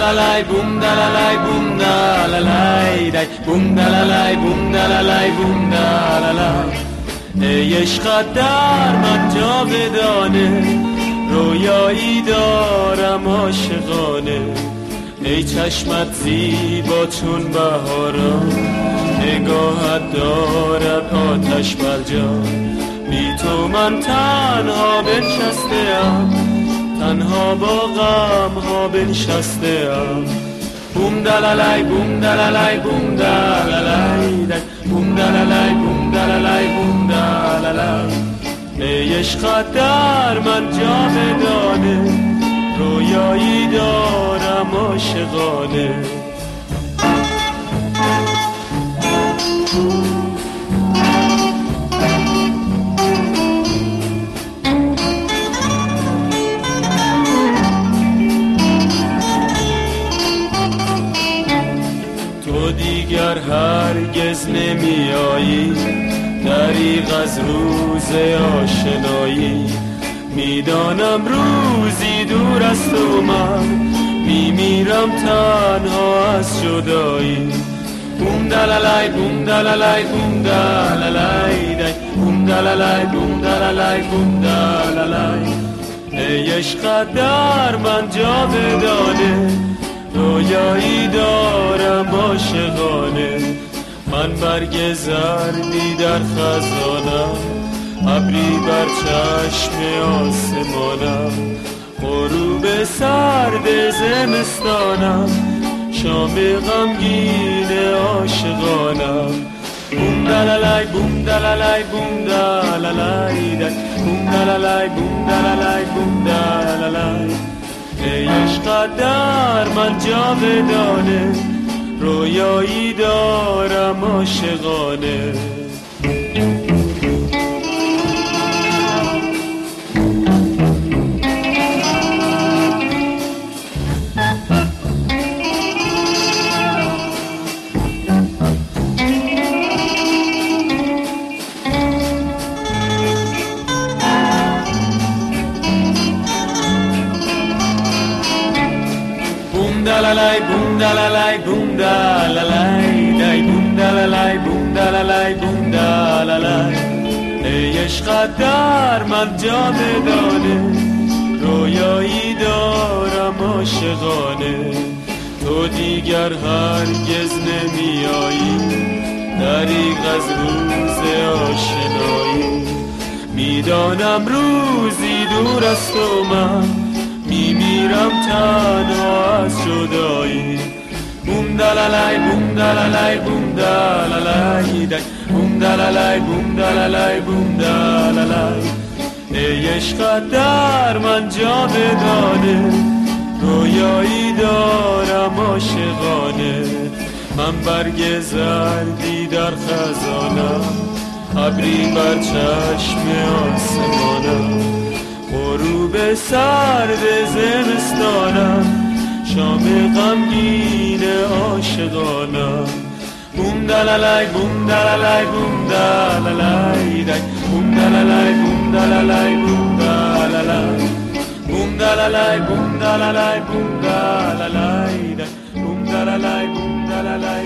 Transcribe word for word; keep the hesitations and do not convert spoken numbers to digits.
dalalai, boom dalalai, boom dalalai, dai, boom dalalai, boom dalalai, boom dalalai. ای عشقت در من جاودانه، رویایی دارم عاشقانه. ای چشمت زیبا چون بهاران، نگاهت دارد آتش بر جان. بی تو من تنها بنشسته‌ام، تنها با غم ها بنشسته‌ام. بوم دلالای بوم دلالای بوم دلالای دای، بوم دلالای بوم دلالای بوم دلالای. ای عشقت در من جاودانه، رویایی دارم عاشقانه. تو دیگر هرگز نمی آیی، دریغ از روز آشنایی. میدانم روزی دور است و من میمیرم تنها از جدایی. بوم دلالای بوم دلالای بوم دلالای دای، بوم دلالای بوم دلالای بوم دلالای. ای عشقت در من جاودانه، رویایی دارم عاشقانه. من برگ زردی در خزانم، ابری بر چشم آسمانم. غروب سرد زمستانم، شام غمگین عاشقانم. بوم دلالای بوم دلالای بوم دلالای دای، بوم دلالای بوم دلالای بوم دلالای. ای عشقت در من جاودانه، رویایی دارم عاشقانه. Dalalai boom dalalai boom dalalai dai, boom dalalai boom dalalai boom dalalai. ای عشقت در من جاودانه، رویایی دارم عاشقانه. تو دیگر هرگز نمی آیی، دریغ از روز آشنایی. میدانم روزی دور است و من میمیرم تنها از جدایی. بوم دلالای بوم دلالای بوم دلالای دای، بوم دلالای بوم دلالای بوم دلالای. ای عشقت در من جاودانه، رویایی دارم عاشقانه. من برگ زردی در خزانم، ابری بر چشم آسمانم. غروب سرد زمستانم، شام غمگین عاشقانم. بوم دلالای بوم دلالای بوم دلالای دای، بوم دلالای بوم دلالای بوم دلالای. بوم دلالای بوم دلالای بوم دلالای دای، بوم دلالای بوم دلالای